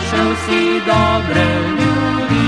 še vsi dobre ljudi.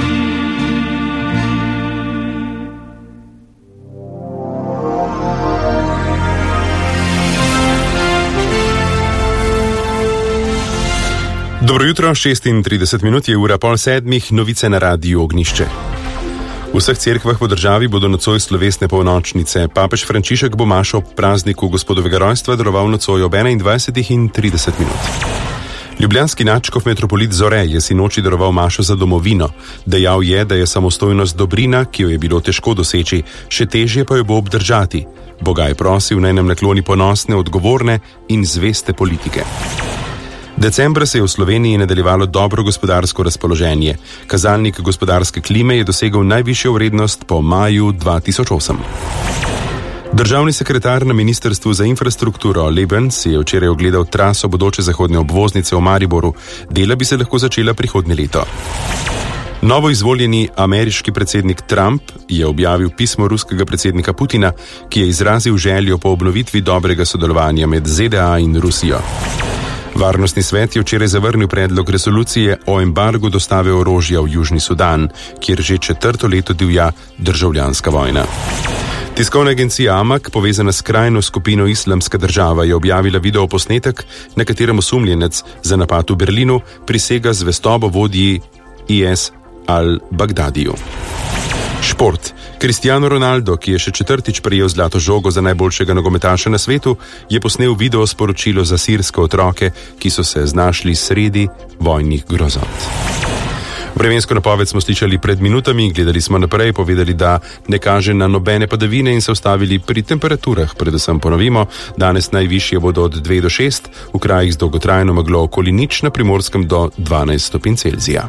Dobro jutro, 36 minut je ura 6:30, novice na Radiu Ognjišče. V vseh cerkvah po državi bodo nocoj slovesne polnočnice. Papež Frančišek bo mašo ob prazniku gospodovega rojstva daroval nocoj ob 21:30. Ljubljanski nadškof metropolit Zore je sinoči daroval mašo za domovino. Dejal je, da je samostojnost dobrina, ki jo je bilo težko doseči, še težje pa jo bo obdržati. Boga je prosil, naj nam nakloni ponosne, odgovorne in zveste politike. Decembra se je v Sloveniji nadaljevalo dobro gospodarsko razpoloženje. Kazalnik gospodarske klime je dosegel najvišjo vrednost po maju 2008. Državni sekretar na Ministrstvu za infrastrukturo Leben si je včeraj ogledal traso bodoče zahodne obvoznice v Mariboru. Dela bi se lahko začela prihodnje leto. Novo izvoljeni ameriški predsednik Trump je objavil pismo ruskega predsednika Putina, ki je izrazil željo po obnovitvi dobrega sodelovanja med ZDA in Rusijo. Varnostni svet je včeraj zavrnil predlog resolucije o embargu dostave orožja v Južni Sudan, kjer že 4. leto divja državljanska vojna. Tiskovna agencija Amak, povezana s skrajno skupino Islamska država, je objavila videoposnetek, na katerem osumljenec za napad v Berlinu prisega zvestobo vodji IS al-Bagdadiju. Šport. Cristiano Ronaldo, ki je še 4. prejel zlato žogo za najboljšega nogometaša na svetu, je posnel video sporočilo za sirske otroke, ki so se znašli sredi vojnih grozot. Vremensko napoved smo slišali pred minutami, gledali smo naprej, povedali, da ne kaže na nobene padavine in se ustavili pri temperaturah. Predvsem ponovimo, danes najvišje bodo od 2 do 6, v krajih z dolgotrajno meglo okoli 0, na Primorskem do 12 stopinj Celzija.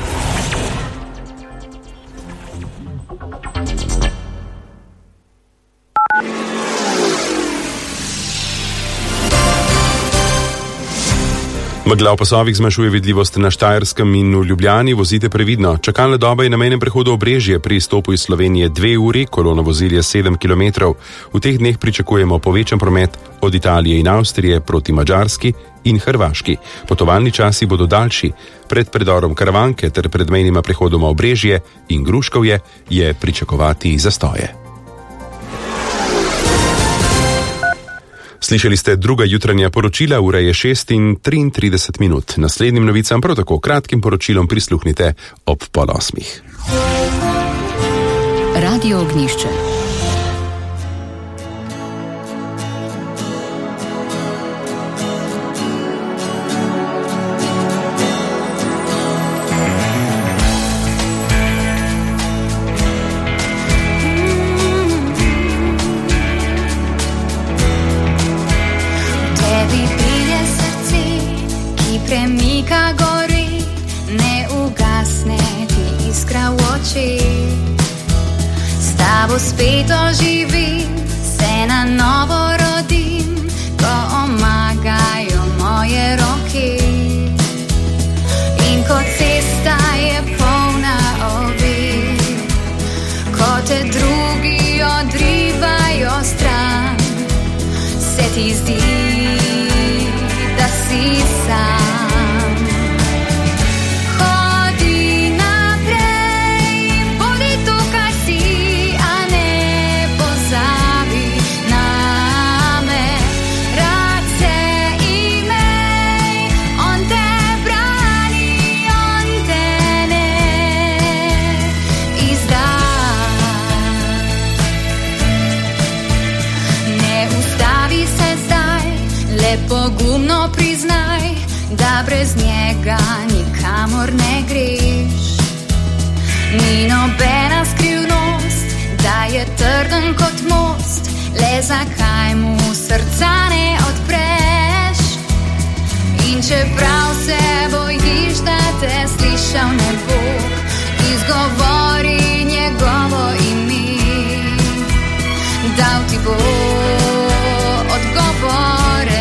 Megla v pasovih zmanjšuje vidljivost na Štajerskem in v Ljubljani, vozite previdno. Čakalna doba je na mejnem prehodu Obrežje pri izstopu iz Slovenije 2 uri, kolona vozil je 7 km. V teh dneh pričakujemo povečan promet od Italije in Avstrije proti Madžarski in Hrvaški. Potovalni časi bodo daljši. Pred predorom Karavanke ter pred mejnima prehodoma Obrežje in Gruškovje je pričakovati zastoje. Slišali ste druga jutranja poročila, ura je 6:33 minut. Naslednjim novicam prav tako kratkim poročilom prisluhnite ob 7:30. Radio Ognjišče. Premika gori, ne ugasne ti iskra v oči. S tabo spet oživim, se na novo rodim, ko omagajo moje roki. In ko cesta je polna ovir, ko te drugi odrivajo stran, se ti zdi, da si sam. Pogumno priznaj, da brez njega nikamor ne greš. Ni nobena skrivnost, da je trden kot most, le zakaj mu srca ne odpreš. In čeprav se bojiš, da te slišal ne bo, izgovori njegovo ime, dal ti bo odgovore.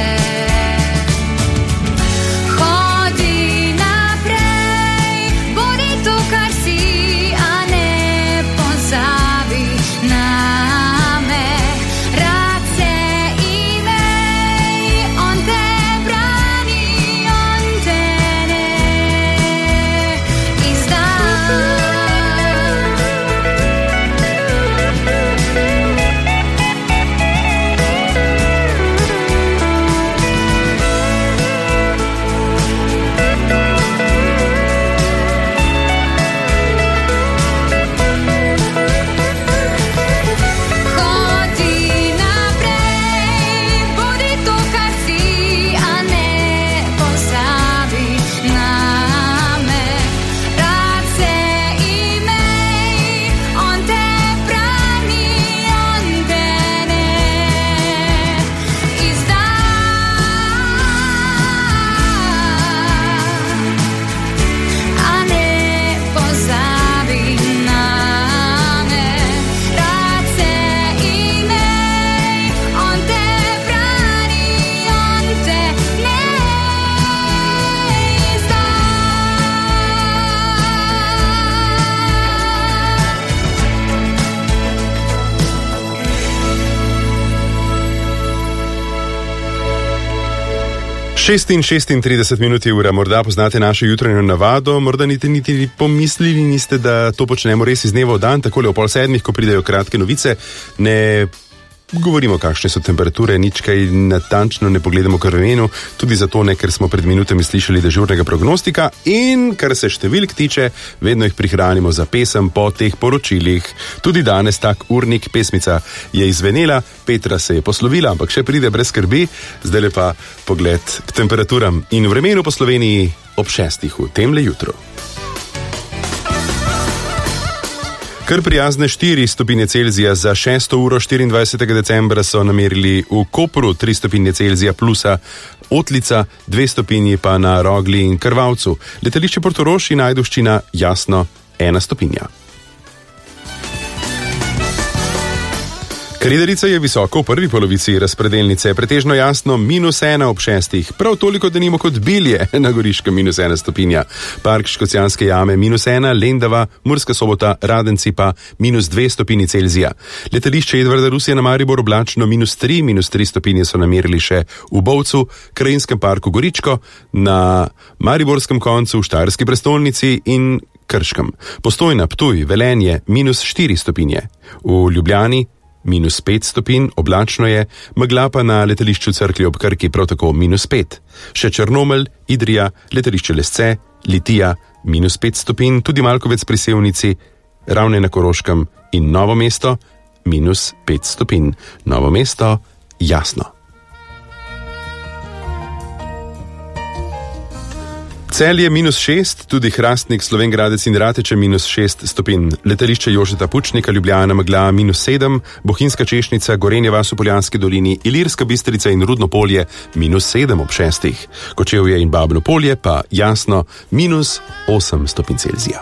Te 36 minut je ura, morda poznate našo jutranjo navado, morda niti pomislili niste, da to počnemo res iz dneva v dan, takole o 6:30, ko pridejo kratke novice, ne govorimo, kakšne so temperature, nič kaj natančno ne pogledamo kar vremenu, tudi zato ne, ker smo pred minutami slišali dežurnega prognostika in kar se številk tiče, vedno jih prihranimo za pesem po teh poročilih. Tudi danes tak urnik, pesmica je izvenela, Petra se je poslovila, ampak še pride brez skrbi, zdaj pa pogled k temperaturam in vremenu po Sloveniji ob 6 v temle jutro. Kar prijazne 4 stopinje Celzija za 6. uro 24. decembra so namerili v Kopru, 3 stopinje Celzija plusa Otlica, 2 stopinji pa na Rogli in Krvavcu. Letališče Portorož in Ajdovščina jasno 1 stopinja. Kredarica je visoko v prvi polovici razpredelnice, pretežno jasno -1 ob 6, prav toliko denimo kot Bilje na Goriškem -1 stopinja. Park Škocjanske jame -1, Lendava, Murska Sobota, Radenci pa -2 stopinji Celzija. Letališče Edvarda Rusija na Maribor oblačno -3 stopinje so namerili še v Bovcu, Krajinskem parku Goričko, na mariborskem koncu v Štajerski prestolnici in Krškem. Postojna, Ptuj, Velenje -4 stopinje. V Ljubljani -5 stopinj, oblačno je, megla pa na letališču Cerklje ob Krki prav tako -5. Še Črnomelj, Idrija, letališče Lesce, Litija, -5 stopinj, tudi Malkovec pri Sevnici, Ravne na Koroškem in Novo mesto, -5 stopinj. Novo mesto, jasno. Celje -6, tudi Hrastnik, Slovenj Gradec in Rateče -6 stopinj. Letališče Jožeta Pučnika, Ljubljana, megla -7, Bohinjska Češnica, Gorenje vas v Poljanski dolini, Ilirska Bistrica in Rudno Polje -7 ob 6. Kočevje in Babno Polje pa jasno -8 stopinj Celzija.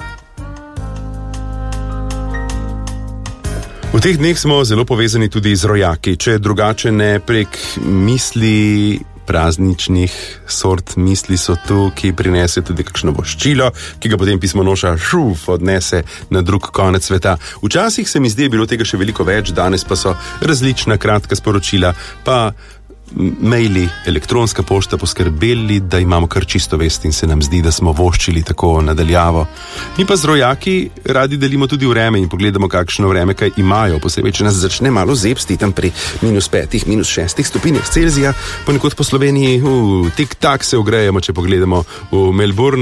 V teh dneh smo zelo povezani tudi z rojaki, če drugače ne prek misli, prazničnih sort misli so tu, ki prinese tudi kakšno voščilo, ki ga potem pismonoša odnese na drug konec sveta. Včasih se mi zdi, je bilo tega še veliko več, danes pa so različna kratka sporočila, pa maili, elektronska pošta poskrbeli, da imamo kar čisto vest in se nam zdi, da smo voščili tako nadaljavo. Mi pa z rojaki radi delimo tudi vreme in pogledamo, kakšno vreme kaj imajo, posebej, če nas začne malo zebsti tam pri -5, -6 stopinjah Celzija, ponekod po Sloveniji tik tak se ogrejemo, če pogledamo v Melbourne.